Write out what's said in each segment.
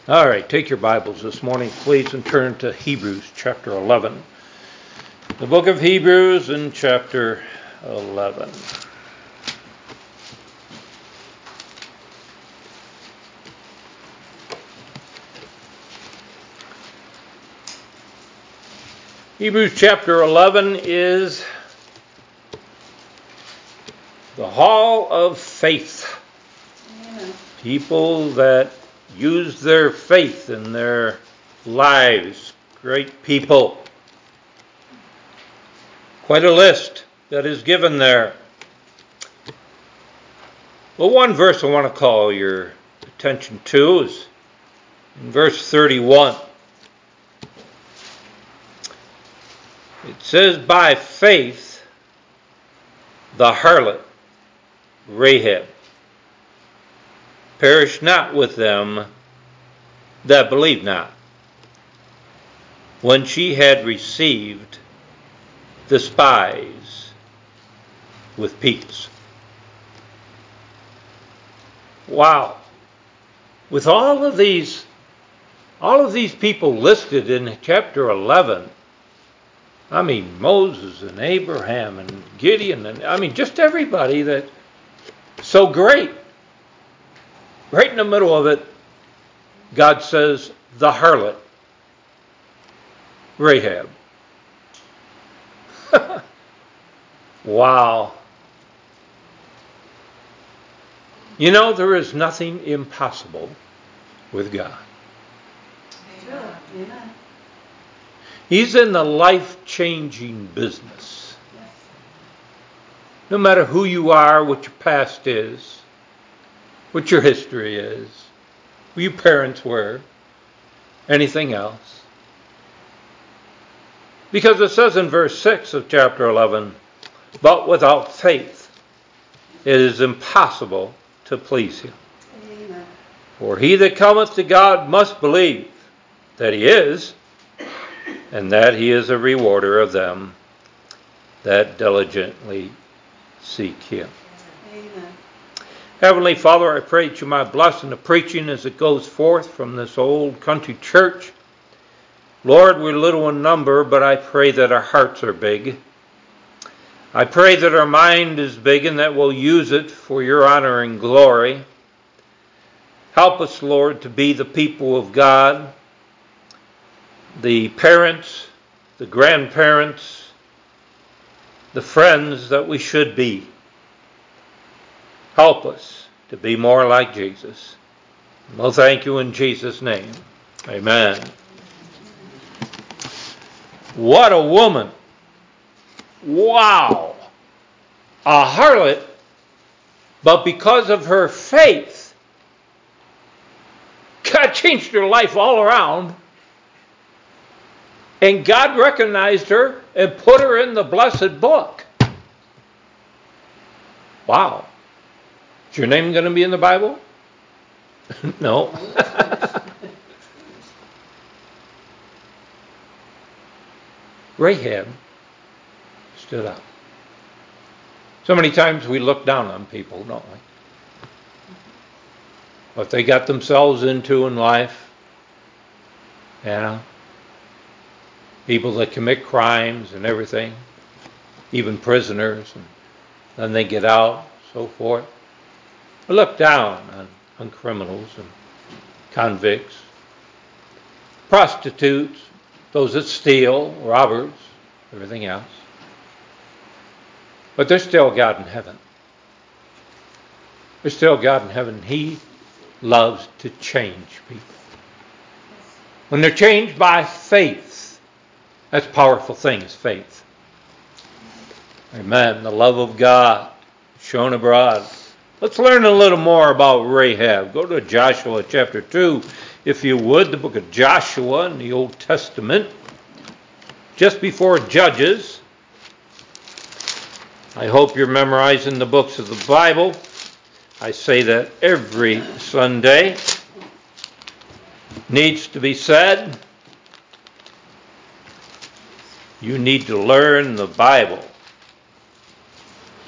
All right, take your Bibles this morning, please, and turn to Hebrews chapter 11. The book of Hebrews in chapter 11. Hebrews chapter 11 is the hall of faith. Amen. People that use their faith in their lives. Great people. Quite a list that is given there. Well, one verse I want to call your attention to is in verse 31. It says, by faith, the harlot, Rahab, perished not with them that believed not, when she had received the spies with peace. Wow. With all of these people listed in chapter 11, I mean, Moses and Abraham and Gideon, and just everybody that's so great. Right in the middle of it, God says, the harlot, Rahab. Wow. You know, there is nothing impossible with God. Amen. He's in the life-changing business. Yes. No matter who you are, what your past is, what your history is, who your parents were, anything else. Because it says in verse 6 of chapter 11, but without faith it is impossible to please him. Amen. For he that cometh to God must believe that he is, and that he is a rewarder of them that diligently seek him. Amen. Heavenly Father, I pray that you might bless in the preaching as it goes forth from this old country church. Lord, we're little in number, but I pray that our hearts are big. I pray that our mind is big and that we'll use it for your honor and glory. Help us, Lord, to be the people of God, the parents, the grandparents, the friends that we should be. Help us to be more like Jesus. Well, thank you in Jesus' name. Amen. What a woman. Wow. A harlot, but because of her faith, God changed her life all around. And God recognized her and put her in the blessed book. Wow. Is your name going to be in the Bible? No. Rahab stood up. So many times we look down on people, don't we? What they got themselves into in life. People that commit crimes and everything. Even prisoners. And then they get out, so forth. We look down on criminals and convicts, prostitutes, those that steal, robbers, everything else. But there's still God in heaven. There's still God in heaven. He loves to change people. When they're changed by faith, that's a powerful thing, is faith. Amen. The love of God shown abroad. Let's learn a little more about Rahab. Go to Joshua chapter 2, if you would, the book of Joshua in the Old Testament. Just before Judges. I hope you're memorizing the books of the Bible. I say that every Sunday. Needs to be said. You need to learn the Bible.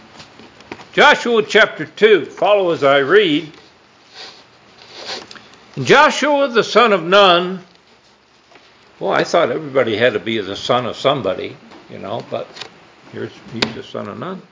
Joshua chapter 2, follow as I read. And Joshua the son of Nun, well, I thought everybody had to be the son of somebody, but he's the son of Nun,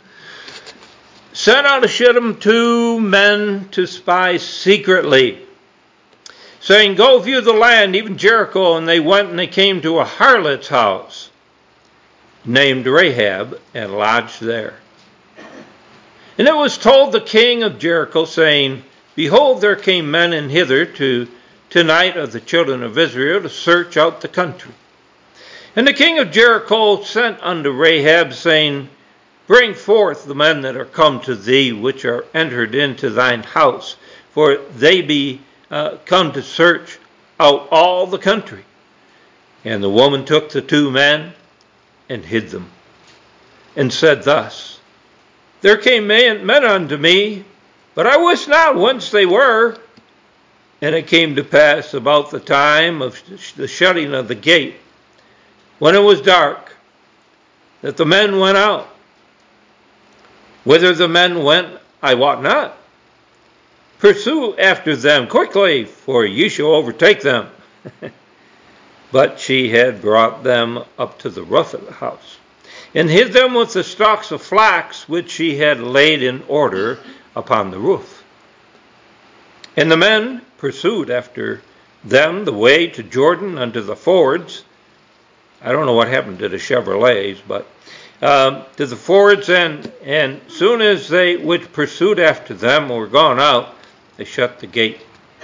sent out of Shittim 2 men to spy secretly, saying, "Go view the land, even Jericho." And they went and they came to a harlot's house named Rahab, and lodged there. And it was told the king of Jericho, saying, "Behold, there came men in hither tonight of the children of Israel to search out the country." And the king of Jericho sent unto Rahab, saying, "Bring forth the men that are come to thee, which are entered into thine house, for they be come to search out all the country." And the woman took the 2 men and hid them, and said thus, "There came men unto me, but I wist not whence they were." And it came to pass about the time of the shutting of the gate, when it was dark, that the men went out. Whither the men went, I wot not. Pursue after them quickly, for ye shall overtake them. But she had brought them up to the roof of the house, and hid them with the stalks of flax, which she had laid in order upon the roof. And the men pursued after them the way to Jordan unto the fords. I don't know what happened to the Chevrolets, but to the fords, and soon as they which pursued after them were gone out, they shut the gate.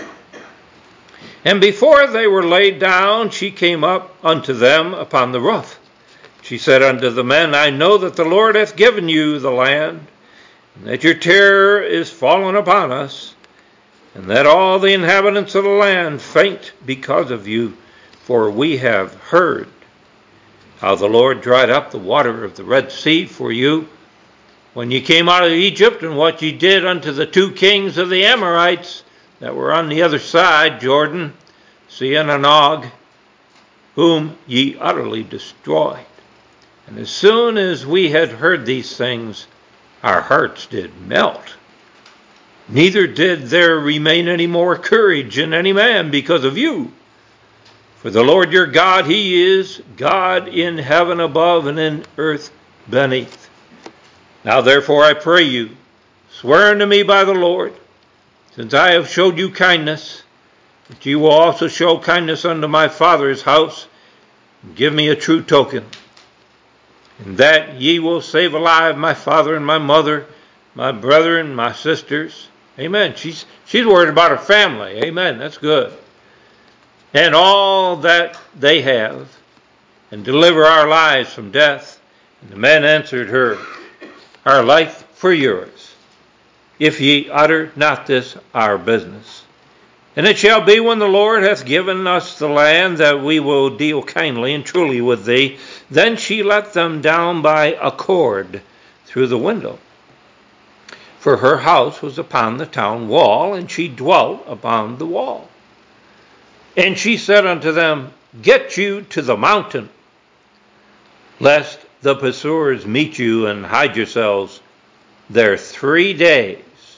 And before they were laid down, she came up unto them upon the roof. She said unto the men, "I know that the Lord hath given you the land, and that your terror is fallen upon us, and that all the inhabitants of the land faint because of you. For we have heard how the Lord dried up the water of the Red Sea for you when ye came out of Egypt, and what ye did unto the 2 kings of the Amorites that were on the other side Jordan, Sihon and Og, whom ye utterly destroyed. And as soon as we had heard these things, our hearts did melt. Neither did there remain any more courage in any man because of you. For the Lord your God, he is God in heaven above and in earth beneath. Now therefore I pray you, swear unto me by the Lord, since I have showed you kindness, that ye will also show kindness unto my father's house, and give me a true token, and that ye will save alive my father and my mother, my brethren, my sisters." Amen. She's worried about her family. Amen. That's good. "And all that they have, and deliver our lives from death." And the men answered her, "Our life for yours, if ye utter not this our business. And it shall be, when the Lord hath given us the land, that we will deal kindly and truly with thee." Then she let them down by a cord through the window. For her house was upon the town wall, and she dwelt upon the wall. And she said unto them, "Get you to the mountain, lest the pursuers meet you, and hide yourselves there 3 days,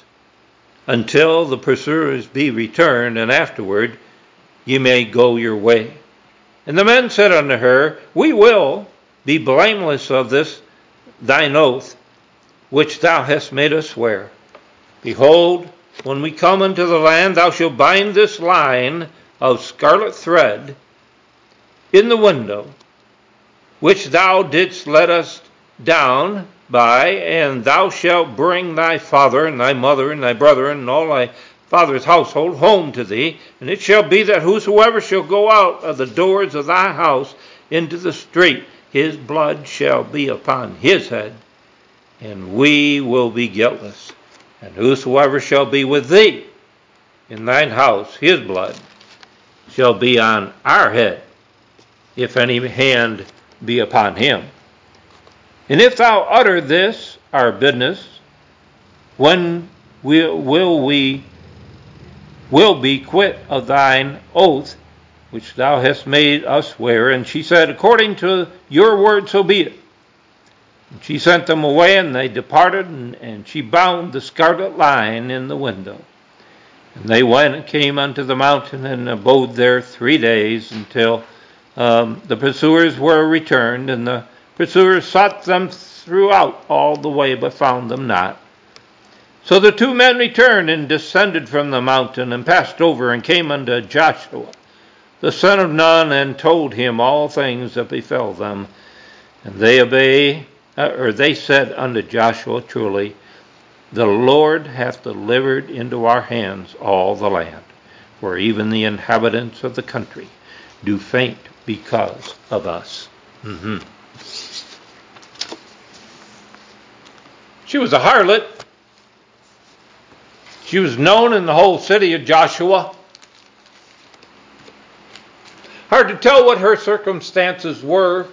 until the pursuers be returned, and afterward ye may go your way." And the men said unto her, "We will be blameless of this thine oath, which thou hast made us swear. Behold, when we come into the land, thou shalt bind this line of scarlet thread in the window, which thou didst let us down by, and thou shalt bring thy father and thy mother and thy brethren and all thy father's household home to thee. And it shall be that whosoever shall go out of the doors of thy house into the street, his blood shall be upon his head, and we will be guiltless. And whosoever shall be with thee in thine house, his blood shall be on our head, if any hand be upon him. And if thou utter this our business, when will be quit of thine oath which thou hast made us swear?" And she said, "According to your word, so be it." And she sent them away, and they departed, and she bound the scarlet line in the window. And they went and came unto the mountain and abode there 3 days until the pursuers were returned. And the pursuers sought them throughout all the way, but found them not. So the 2 men returned and descended from the mountain and passed over and came unto Joshua, the son of Nun, and told him all things that befell them. And they said unto Joshua, truly, the Lord hath delivered into our hands all the land, for even the inhabitants of the country do faint because of us. She was a harlot. She was known in the whole city of Joshua. Hard to tell what her circumstances were.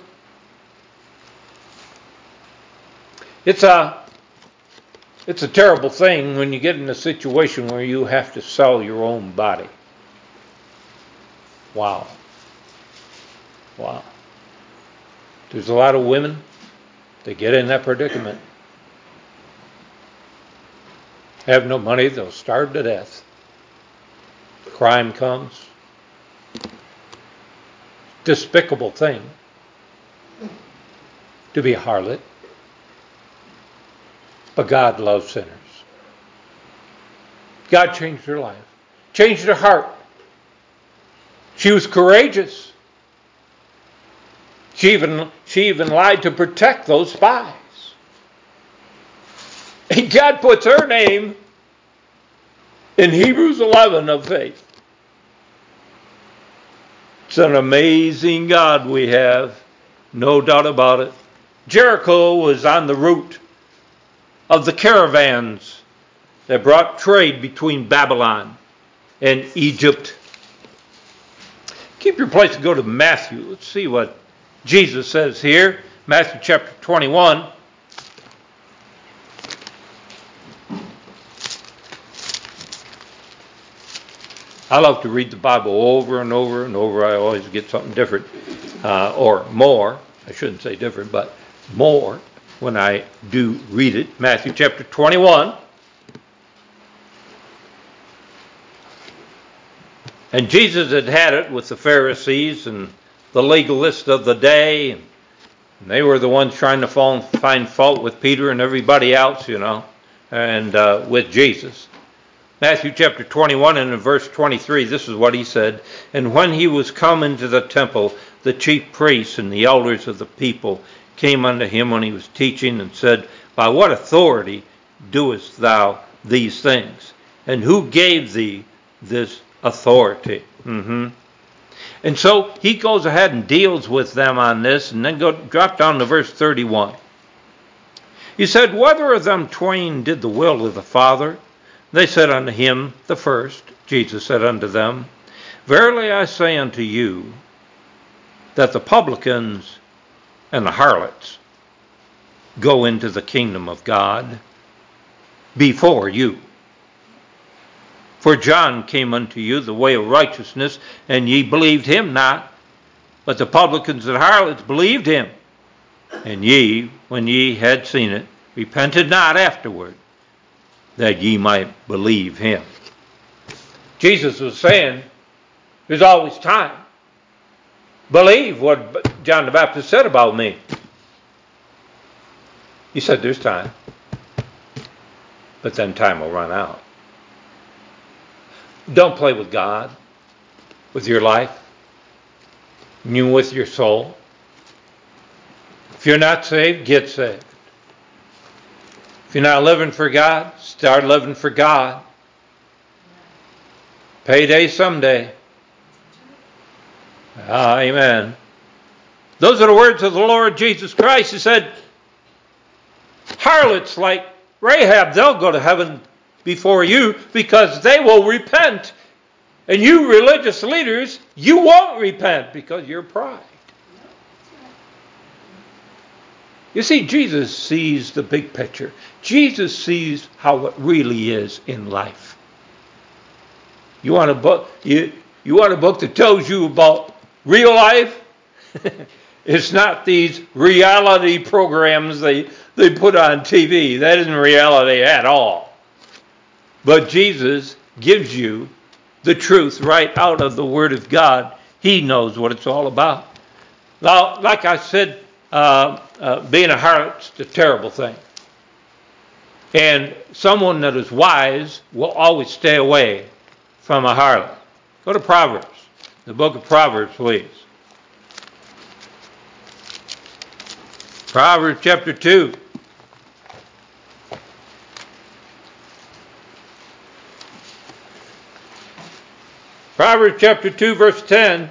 It's a terrible thing when you get in a situation where you have to sell your own body. Wow. There's a lot of women that get in that predicament. Have no money, they'll starve to death. Crime comes. Despicable thing to be a harlot. But God loves sinners. God changed her life. Changed her heart. She was courageous. She even lied to protect those spies. And God puts her name in Hebrews 11 of faith. It's an amazing God we have. No doubt about it. Jericho was on the route of the caravans that brought trade between Babylon and Egypt. Keep your place and go to Matthew. Let's see what Jesus says here. Matthew chapter 21. I love to read the Bible over and over and over. I always get something different, or more. I shouldn't say different, but more when I do read it. Matthew chapter 21. And Jesus had it with the Pharisees and the legalists of the day. And they were the ones trying to find fault with Peter and everybody else, and with Jesus. Matthew chapter 21 and in verse 23, this is what he said. And when he was come into the temple, the chief priests and the elders of the people came unto him when he was teaching and said, by what authority doest thou these things? And who gave thee this authority? And so he goes ahead and deals with them on this, and then drop down to verse 31. He said, whether of them twain did the will of the Father? They said unto him, the first. Jesus said unto them, verily I say unto you, that the publicans and the harlots go into the kingdom of God before you. For John came unto you the way of righteousness, and ye believed him not, but the publicans and harlots believed him. And ye, when ye had seen it, repented not afterward, that ye might believe him. Jesus was saying, there's always time. Believe what John the Baptist said about me. He said there's time. But then time will run out. Don't play with God, with your life, you with your soul. If you're not saved, get saved. If you're not living for God, start living for God. Payday someday. Amen. Those are the words of the Lord Jesus Christ. He said, harlots like Rahab, they'll go to heaven before you because they will repent. And you religious leaders, you won't repent because you're pride. You see, Jesus sees the big picture. Jesus sees how it really is in life. You want a book? You want a book that tells you about real life? It's not these reality programs they put on TV. That isn't reality at all. But Jesus gives you the truth right out of the Word of God. He knows what it's all about. Now, like I said, being a harlot's a terrible thing. And someone that is wise will always stay away from a harlot. Go to Proverbs, the book of Proverbs, please. Proverbs chapter 2. Proverbs chapter 2, verse 10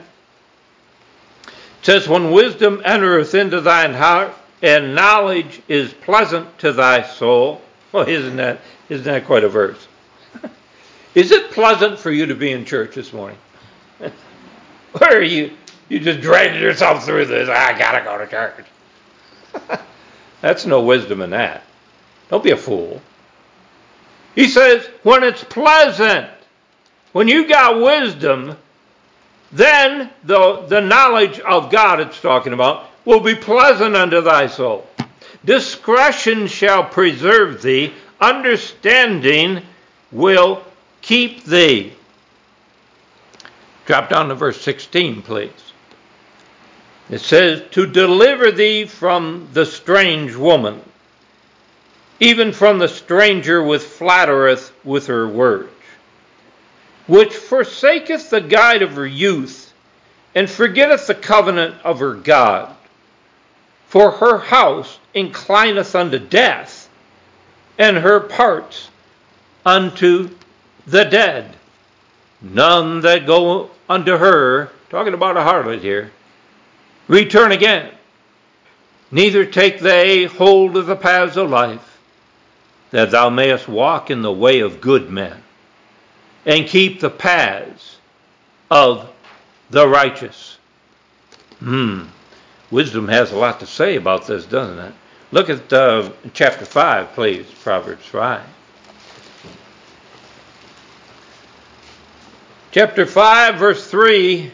says, when wisdom entereth into thine heart, and knowledge is pleasant to thy soul. Well, isn't that quite a verse? Is it pleasant for you to be in church this morning? Or are you just dragging yourself through this? I gotta go to church. That's no wisdom in that. Don't be a fool. He says, when it's pleasant, when you got wisdom, then the knowledge of God it's talking about will be pleasant unto thy soul. Discretion shall preserve thee. Understanding will keep thee. Drop down to verse 16, please. It says, to deliver thee from the strange woman, even from the stranger which flattereth with her words, which forsaketh the guide of her youth, and forgetteth the covenant of her God. For her house inclineth unto death, and her parts unto the dead. None that go unto her, talking about a harlot here, return again. Neither take they hold of the paths of life, that thou mayest walk in the way of good men, and keep the paths of the righteous. Wisdom has a lot to say about this, doesn't it? Look at chapter 5, please, Proverbs 5. Chapter 5, verse 3.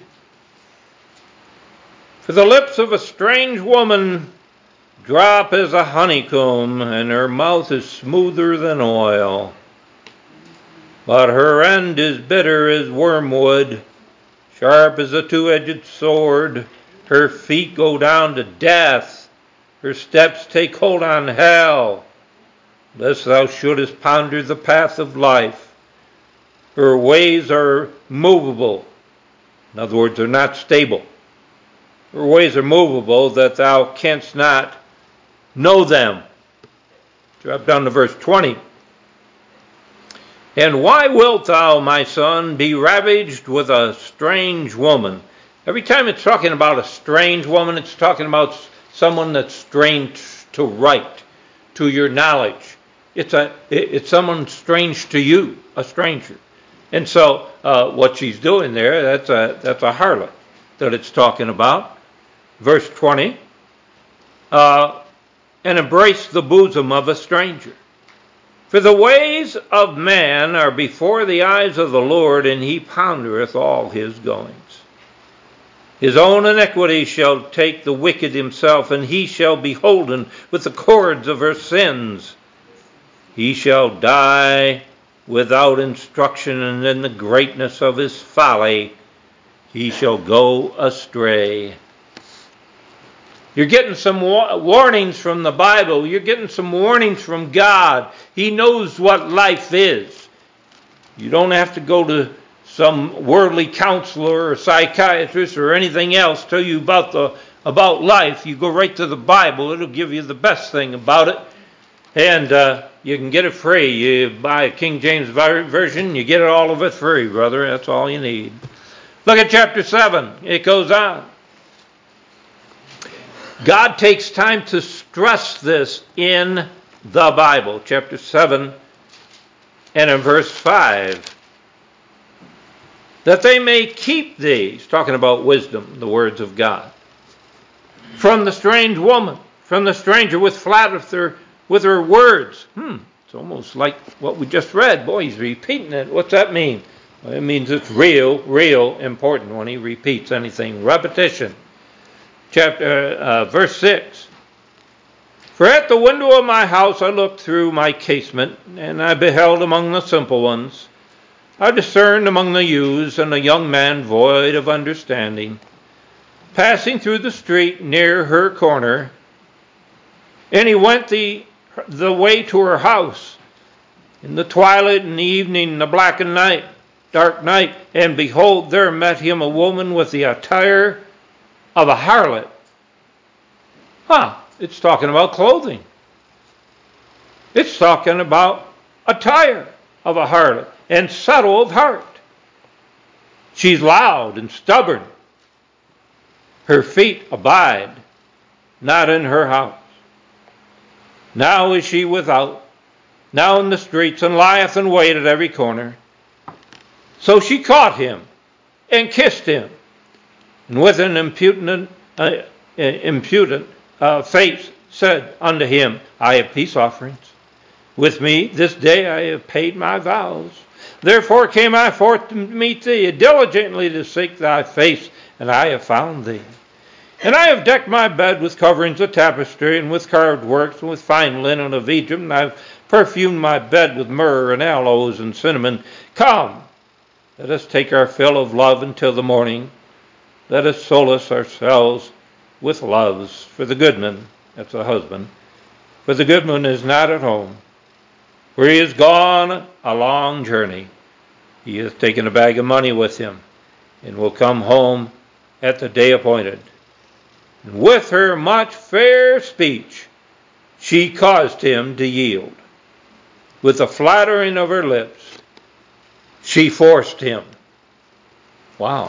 For the lips of a strange woman drop as a honeycomb, and her mouth is smoother than oil. But her end is bitter as wormwood, sharp as a two-edged sword. Her feet go down to death. Her steps take hold on hell. Lest thou shouldest ponder the path of life. Her ways are movable. In other words, they're not stable. Her ways are movable, that thou canst not know them. Drop down to verse 20. And why wilt thou, my son, be ravaged with a strange woman? Every time it's talking about a strange woman, it's talking about someone that's strange to right, to your knowledge. It's someone strange to you, a stranger. And so what she's doing there, that's a harlot that it's talking about. Verse 20, and embrace the bosom of a stranger. For the ways of man are before the eyes of the Lord, and he pondereth all his goings. His own iniquity shall take the wicked himself, and he shall be holden with the cords of her sins. He shall die without instruction, and in the greatness of his folly he shall go astray. You're getting some warnings from the Bible. You're getting some warnings from God. He knows what life is. You don't have to go to some worldly counselor or psychiatrist or anything else tell you about life. You go right to the Bible. It'll give you the best thing about it. And you can get it free. You buy a King James Version, you get all of it free, brother. That's all you need. Look at chapter 7. It goes on. God takes time to stress this in the Bible. Chapter 7 and in verse 5. That they may keep thee, he's talking about wisdom, the words of God, from the strange woman, from the stranger with her words. It's almost like what we just read. Boy, he's repeating it. What's that mean? Well, it means it's real important when he repeats anything. Repetition. Verse 6. For at the window of my house I looked through my casement, and I beheld among the simple ones I discerned among the youths and a young man void of understanding, passing through the street near her corner, and he went the way to her house in the twilight and the evening, in the dark night, and behold, there met him a woman with the attire of a harlot. It's talking about clothing. It's talking about attire of a harlot and subtle of heart. She's loud and stubborn. Her feet abide not in her house. Now is she without, now in the streets, and lieth in wait at every corner. So she caught him and kissed him, and with an impudent face said unto him, I have peace offerings. With me this day I have paid my vows. Therefore came I forth to meet thee, diligently to seek thy face, and I have found thee. And I have decked my bed with coverings of tapestry, and with carved works, and with fine linen of Egypt, and I have perfumed my bed with myrrh and aloes and cinnamon. Come, let us take our fill of love until the morning. Let us solace ourselves with loves. For the goodman, that's the husband, for the goodman is not at home, for he is gone a long journey. He has taken a bag of money with him, and will come home at the day appointed. And with her much fair speech she caused him to yield. With the flattering of her lips she forced him. Wow.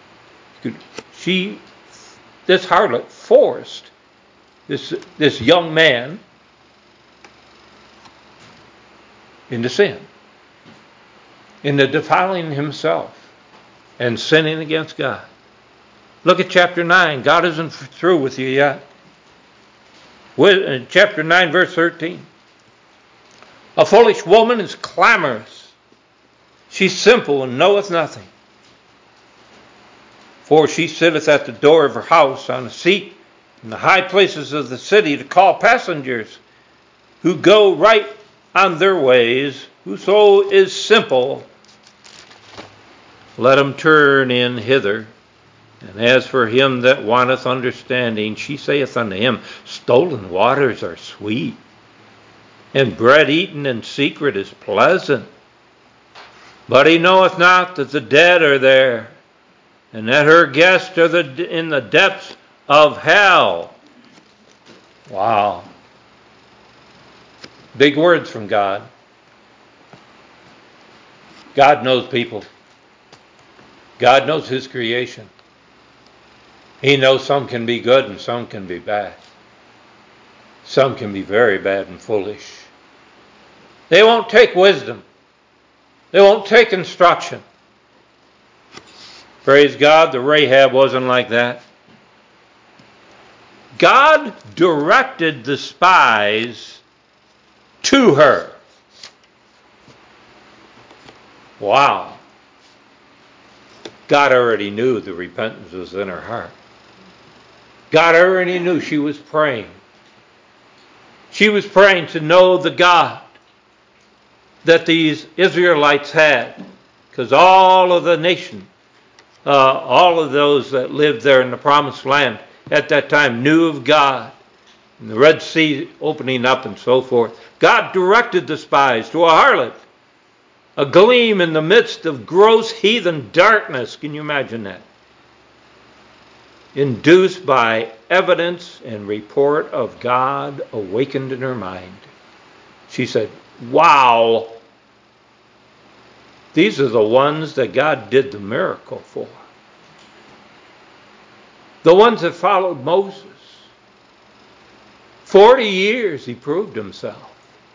This harlot forced this young man into sin, into defiling himself and sinning against God. Look at chapter 9. God isn't through with you yet. Chapter 9, verse 13. A foolish woman is clamorous. She's simple and knoweth nothing. For she sitteth at the door of her house on a seat in the high places of the city to call passengers who go right on their ways. Whoso is simple, let him turn in hither. And as for him that wanteth understanding, she saith unto him, stolen waters are sweet, and bread eaten in secret is pleasant. But he knoweth not that the dead are there, and that her guests are in the depths of hell. Wow. Big words from God. God knows people. God knows his creation. He knows some can be good and some can be bad. Some can be very bad and foolish. They won't take wisdom. They won't take instruction. Praise God, the Rahab wasn't like that. God directed the spies to her. Wow. God already knew the repentance was in her heart. God already knew she was praying. She was praying to know the God that these Israelites had. Because all of the nation, all of those that lived there in the promised land at that time knew of God. And the Red Sea opening up and so forth. God directed the spies to a harlot. A gleam in the midst of gross heathen darkness. Can you imagine that? Induced by evidence and report of God awakened in her mind. She said, wow, these are the ones that God did the miracle for. The ones that followed Moses. 40 years he proved himself.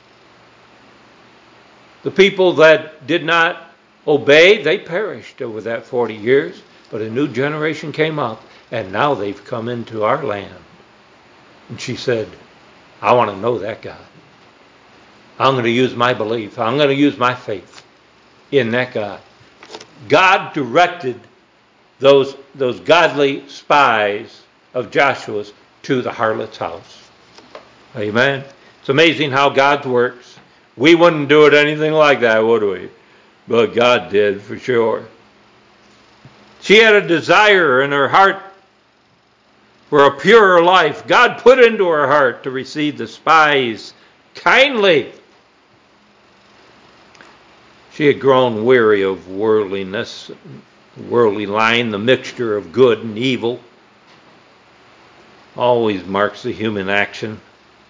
The people that did not obey, they perished over that 40 years. But a new generation came up, and now they've come into our land. And she said, I want to know that God. I'm going to use my belief. I'm going to use my faith in that God. God directed those godly spies of Joshua's to the harlot's house. Amen. It's amazing how God works. We wouldn't do it anything like that, would we? but God did for sure. She had a desire in her heart for a purer life. God put into her heart to receive the spies kindly. She had grown weary of worldliness, worldly line, the mixture of good and evil. Always marks the human action.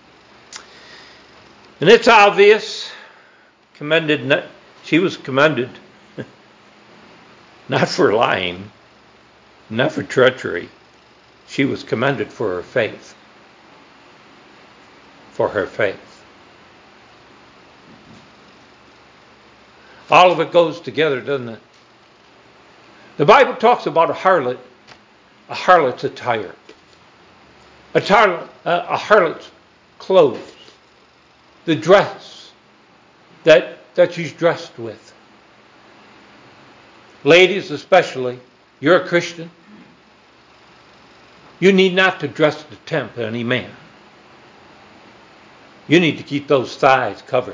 And it's obvious, she was commended, not for lying, not for treachery. She was commended for her faith. For her faith. All of it goes together, doesn't it? The Bible talks about a harlot's attire. A harlot's clothes. The dress that she's dressed with. Ladies especially, you're a Christian. You need not to dress to tempt any man. You need to keep those thighs covered.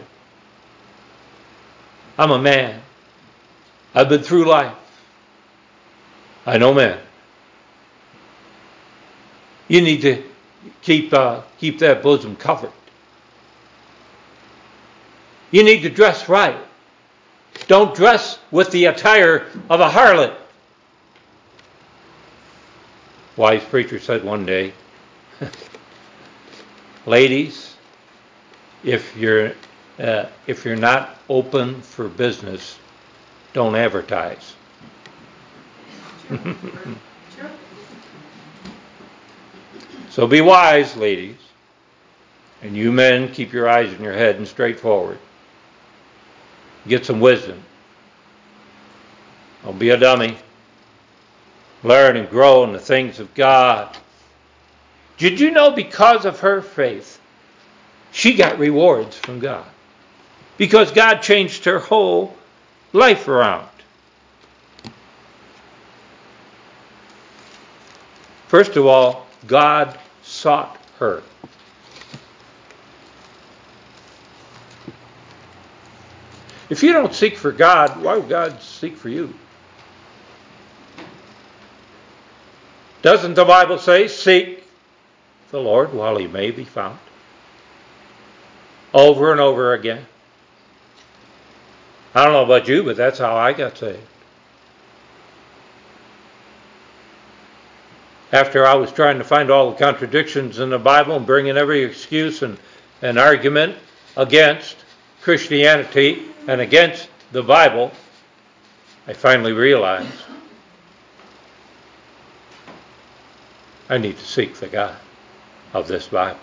I'm a man. I've been through life. I know men. You need to keep that bosom covered. You need to dress right. Don't dress with the attire of a harlot. Wise preacher said one day, ladies, if you're not open for business, don't advertise. So be wise, ladies, and you men keep your eyes in your head and straight forward. Get some wisdom. Don't be a dummy. Learn and grow in the things of God. Did you know because of her faith, she got rewards from God? Because God changed her whole life around. First of all, God sought her. If you don't seek for God, why would God seek for you? Doesn't the Bible say, seek the Lord while he may be found? Over and over again. I don't know about you, but that's how I got saved. After I was trying to find all the contradictions in the Bible and bringing every excuse and argument against Christianity and against the Bible, I finally realized I need to seek the God of this Bible.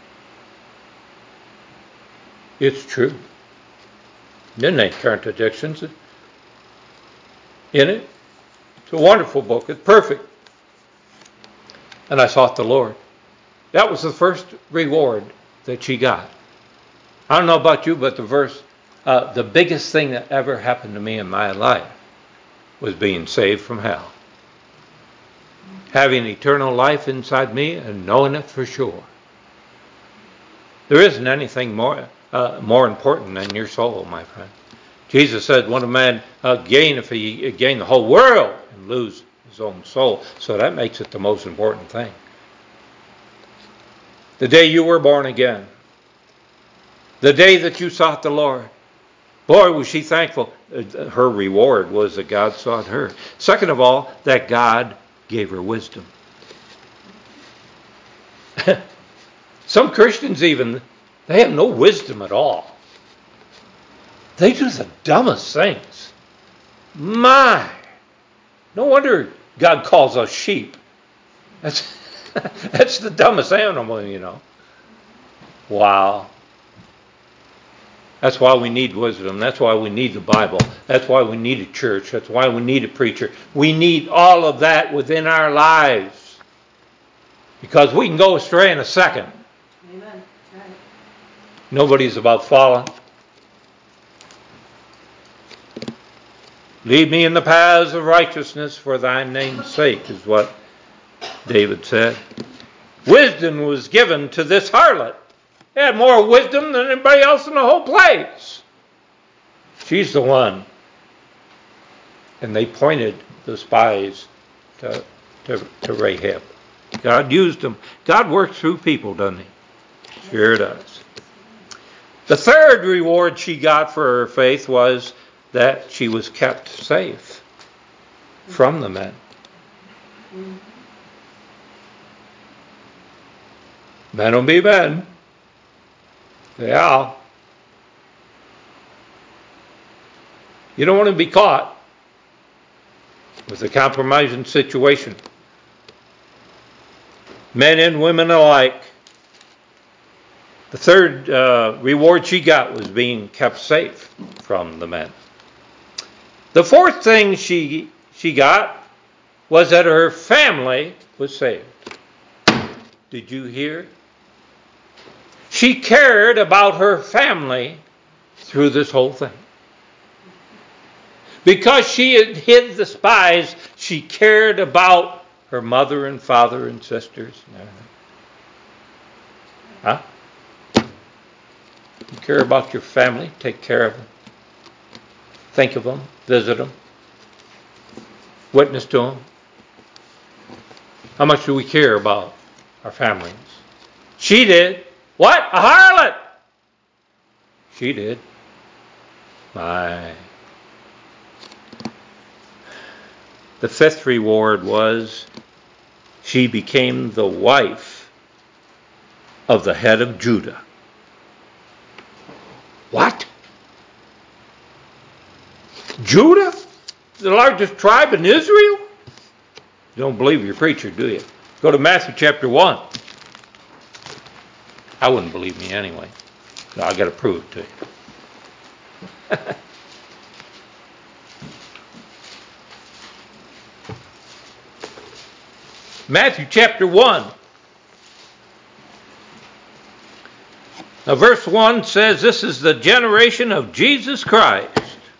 It's true. There ain't contradictions in it. It's a wonderful book. It's perfect. And I sought the Lord. That was the first reward that she got. I don't know about you, but the biggest thing that ever happened to me in my life was being saved from hell. Having eternal life inside me and knowing it for sure. There isn't anything more important than your soul, my friend. Jesus said, "What a man gain if he gain the whole world and lose his own soul?" So that makes it the most important thing. The day you were born again, the day that you sought the Lord, boy, was she thankful. Her reward was that God sought her. Second of all, that God gave her wisdom. Some Christians even, they have no wisdom at all. They do the dumbest things. My! No wonder God calls us sheep. That's the dumbest animal, you know. Wow. That's why we need wisdom. That's why we need the Bible. That's why we need a church. That's why we need a preacher. We need all of that within our lives. Because we can go astray in a second. Amen. Right. Nobody's above falling. Lead me in the paths of righteousness for thy name's sake, is what David said. Wisdom was given to this harlot. He had more wisdom than anybody else in the whole place. She's the one And they pointed the spies to Rahab. God used them. God works through people, doesn't he? Sure does. The third reward she got for her faith was that she was kept safe from the men. Men will be men. Yeah. You don't want to be caught with a compromising situation. Men and women alike. The third reward she got was being kept safe from the men. The fourth thing she got was that her family was saved. Did you hear? She cared about her family through this whole thing. Because she had hid the spies, she cared about her mother and father and sisters. Huh? You care about your family, take care of them. Think of them, visit them, witness to them. How much do we care about our families? She did. What? A harlot! She did. My. The fifth reward was she became the wife of the head of Judah. What? Judah? The largest tribe in Israel? You don't believe your preacher, do you? Go to Matthew chapter 1. I wouldn't believe me anyway. So I got to prove it to you. Matthew chapter 1. Now verse 1 says, this is the generation of Jesus Christ.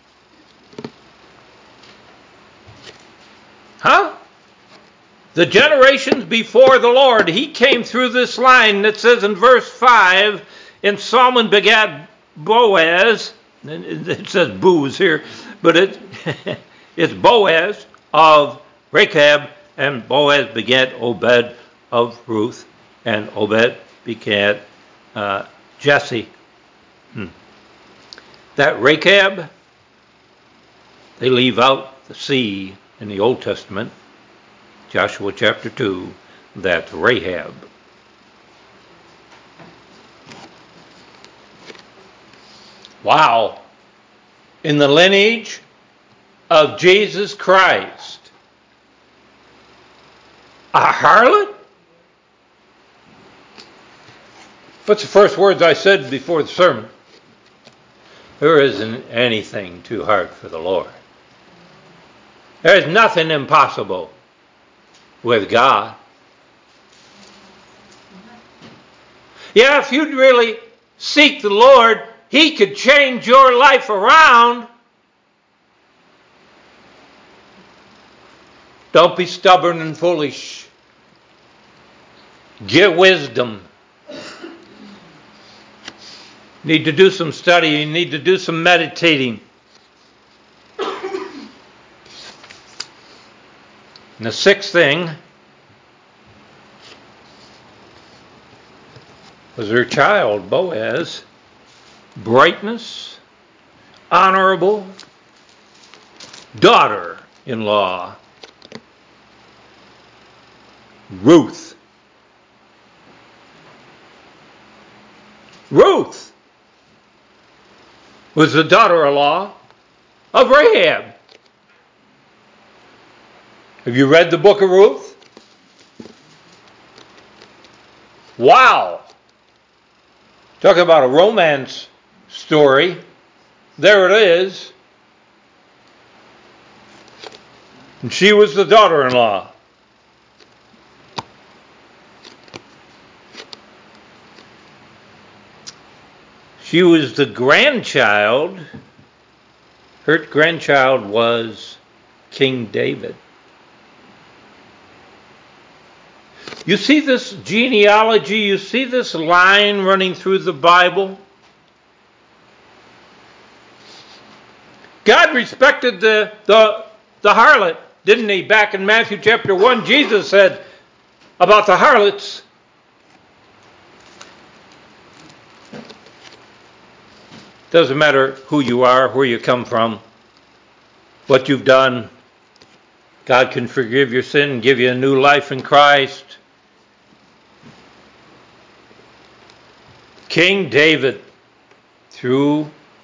Huh? The generations before the Lord. He came through this line that says in verse 5, and Solomon begat Boaz. It says Booz here, but it's Boaz of Rechab, and Boaz begat Obed of Ruth, and Obed begat Jesse. That Rechab, they leave out the sea in the Old Testament, Joshua chapter 2, that's Rahab. Wow. In the lineage of Jesus Christ, a harlot? What's the first words I said before the sermon? There isn't anything too hard for the Lord. There is nothing impossible with God. Yeah, if you'd really seek the Lord, He could change your life around. Don't be stubborn and foolish. Get wisdom. Need to do some studying. Need to do some meditating. And the sixth thing was her child, Boaz. Brightness, honorable, daughter-in-law, Ruth. Ruth was the daughter-in-law of Rahab. Have you read the book of Ruth? Wow. Talk about a romance story. There it is. And she was the daughter-in-law. She was the grandchild. Her grandchild was King David. You see this genealogy, you see this line running through the Bible? God respected the the harlot, didn't he? Back in Matthew chapter 1, Jesus said about the harlots, doesn't matter who you are, where you come from, what you've done, God can forgive your sin and give you a new life in Christ. King David, through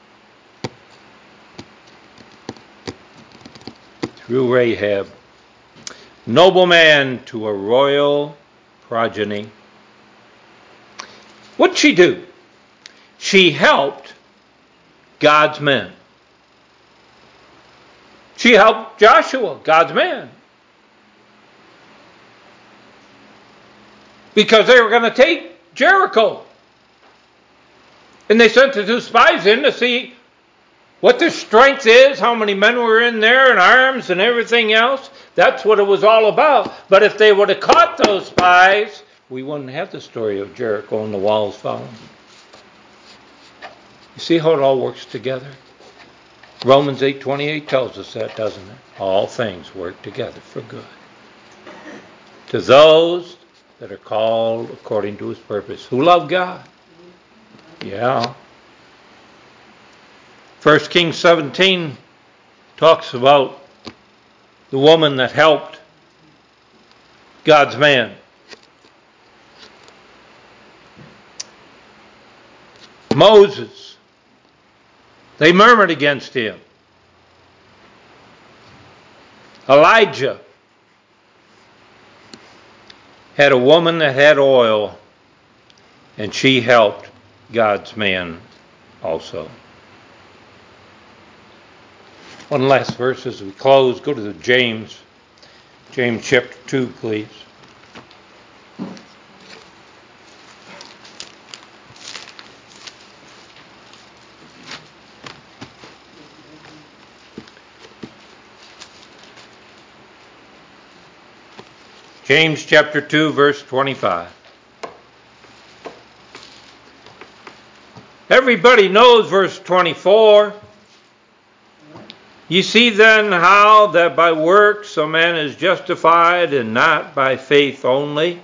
Rahab, nobleman to a royal progeny. What'd she do? She helped God's men. She helped Joshua, God's man. Because they were going to take Jericho. And they sent the 2 spies in to see what their strength is, how many men were in there, and arms and everything else. That's what it was all about. But if they would have caught those spies, we wouldn't have the story of Jericho and the walls falling. You see how it all works together? Romans 8:28 tells us that, doesn't it? All things work together for good. To those that are called according to his purpose, who love God. Yeah. 1 Kings 17 talks about the woman that helped God's man. Moses, they murmured against him. Elijah had a woman that had oil, and she helped God's man also. One last verse as we close. Go to James. James chapter 2, please. James chapter 2, verse 25. Everybody knows verse 24. You see then how that by works a man is justified, and not by faith only.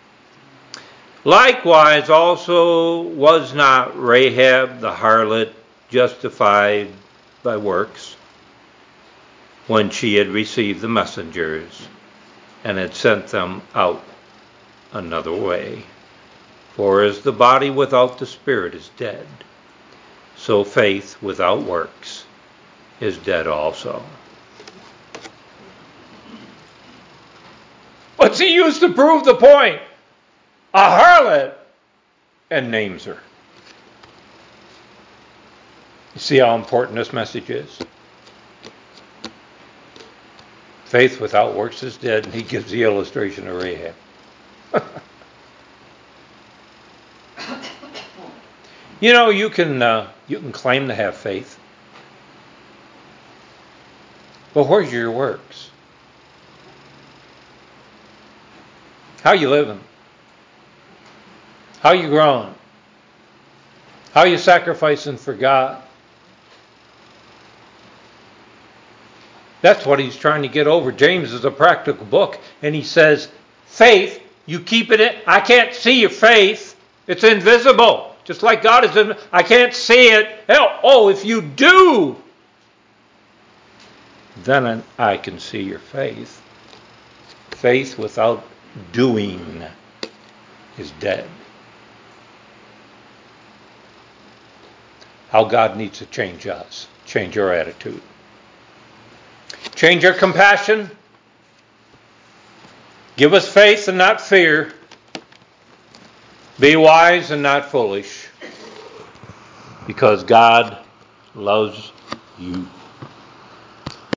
Likewise also was not Rahab the harlot justified by works, when she had received the messengers and had sent them out another way. For as the body without the spirit is dead, so faith without works is dead also. What's he used to prove the point? A harlot, and names her. You see how important this message is? Faith without works is dead, and he gives the illustration of Rahab. You know, you can claim to have faith, but where's your works? How you living? How you growing? How you sacrificing for God? That's what he's trying to get over. James is a practical book, and he says, faith, you keep it. I can't see your faith. It's invisible. Just like God is invisible. I can't see it. Oh, if you do, then I can see your faith. Faith without doing is dead. How God needs to change us, change our attitude. Change our compassion. Give us faith and not fear. Be wise and not foolish. Because God loves you